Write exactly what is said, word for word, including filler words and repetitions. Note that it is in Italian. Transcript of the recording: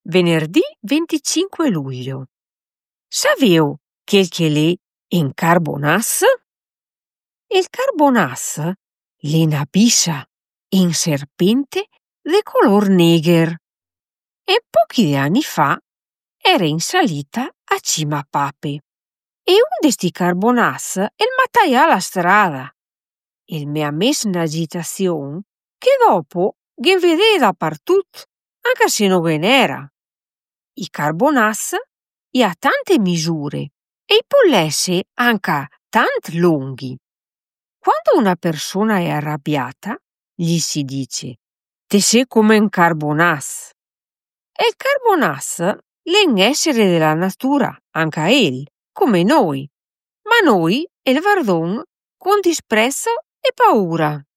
Venerdì venticinque luglio. Saveu quel che l'è un carbonas? Il carbonas l'è una bissa in serpente de color neger e pochi de anni fa era in salita a cima a Pape e un de sti carbonas el mataià a la strada. Il m'ea mes in agitazion che dopo ghe vedè dapartut, anche se no ghe n'era. I carbonas i ha tante misure e i pò esse anche tant longhi. Quando una persona è arrabbiata, gli si dice «Te sei come un carbonas». E il carbonas l'è un essere della natura, anche el, come noi, ma noi el guardon con disprezzo e paura.